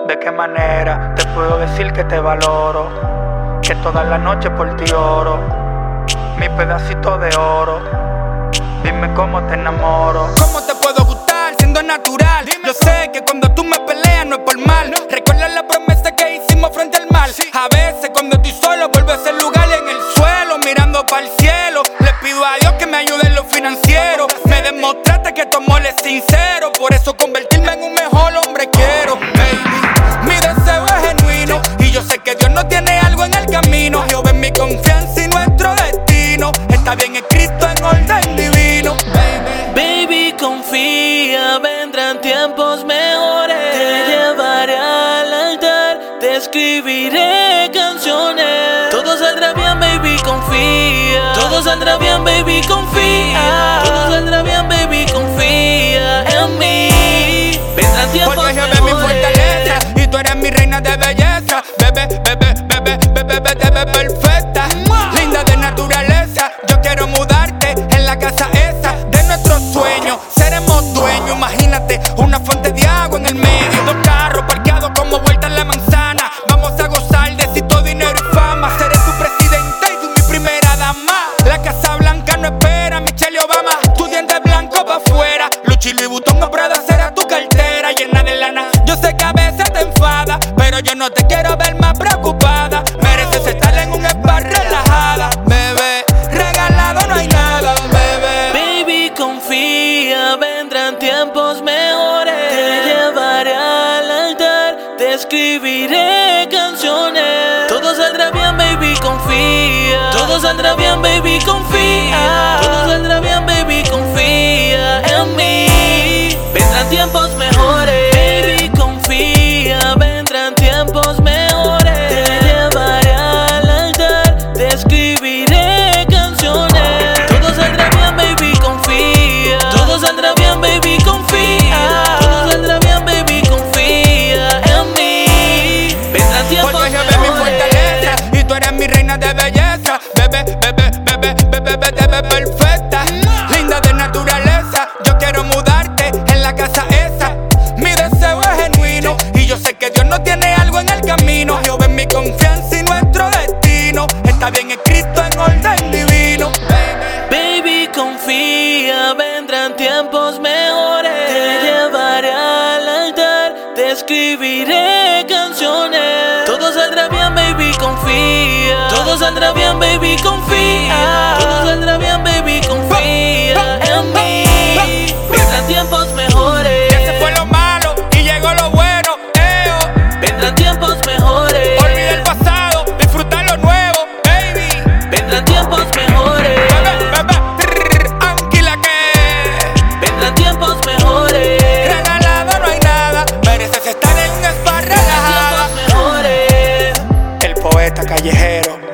¿De qué manera te puedo decir que te valoro? Que toda la noche por ti oro, mi pedacito de oro. Dime cómo te enamoro. ¿Cómo te puedo gustar siendo natural? Yo sé que cuando tú me peleas no es por mal. Recuerda la promesa que hicimos frente al mar. A veces cuando estoy solo vuelvo a ese lugar en el suelo, mirando para el cielo. Le pido a Dios que me ayude en lo financiero. Me demostraste que tu amor es sincero, por eso convertirme en un mejor hombre quiero. Baby, mi deseo es genuino y yo sé que Dios no tiene algo en el camino. Yo ven mi confianza y nuestro destino está bien escrito en orden divino. Baby, confía, vendrán tiempos mejores. Te llevaré al altar, te escribiré canciones. Todo saldrá bien, baby, confía. Todo saldrá bien, baby, confía. Todo saldrá bien, baby, confía en mí. Vendrán tiempos porque mejores. Porque mi fortaleza y tú eres mi reina de belleza. Bebé, bebé, bebé, bebé, bebé, perfecta. Linda de naturaleza. Yo quiero mudarte en la casa esa de nuestros sueños. Seremos dueños, imagínate una fuente de agua en el medio. Dos carros parqueados como vuelta en la manzana. Vamos a gozar de éxito, dinero y fama. Seré tu presidente y tú mi primera dama. La Casa Blanca no espera a Michelle Obama. Tu diente blanco pa' afuera. Luchi Louis Vuitton no Prada será tu cartera llena de lana. Yo sé que a veces te enfada, pero yo no te quiero ver más preocupada. Mereces estar en un spa relajada. Bebé, regalado no hay nada, bebé. Baby, confía, vendrán tiempos mejores. Te llevaré al altar, te escribiré canciones. Todo saldrá bien, baby, confía. Todo saldrá bien, baby, confía. Todo saldrá bien, baby, confía en mí. Vendrán tiempos mejores. Baby, confía, vendrán tiempos mejores. Te llevaré al altar, te escribiré canciones. Todo saldrá bien, baby, confía. Todo saldrá bien, baby, confía. Todo saldrá bien, baby, confía en mí. Vendrán tiempos porque yo mejores. veo mi fortaleza y tú eres mi reina de belleza. Bebé, bebé, bebé, bebé, bebé, perfecta. Linda de naturaleza. Yo quiero mudarte en la casa esa. Mi deseo es genuino y yo sé que Dios no tiene algo en el camino. Yo ven mi confianza y nuestro destino está bien escrito en orden divino. Baby, confía, vendrán tiempos mejores. Te llevaré al altar, te escribiré canciones. Todo saldrá bien, baby, confía. Todo saldrá bien, baby, confía. Todo saldrá bien, baby, confía en mí. Vendrán tiempos mejores. Ya se fue lo malo y llegó lo bueno. Vendrán tiempos mejores. Olvida el pasado, disfruta lo nuevo, baby. Vendrán tiempos mejores. Anquila que Vendrán tiempos mejores. regalado no hay nada. Mereces estar en un spa relajada. Tiempos mejores. El poeta callejero.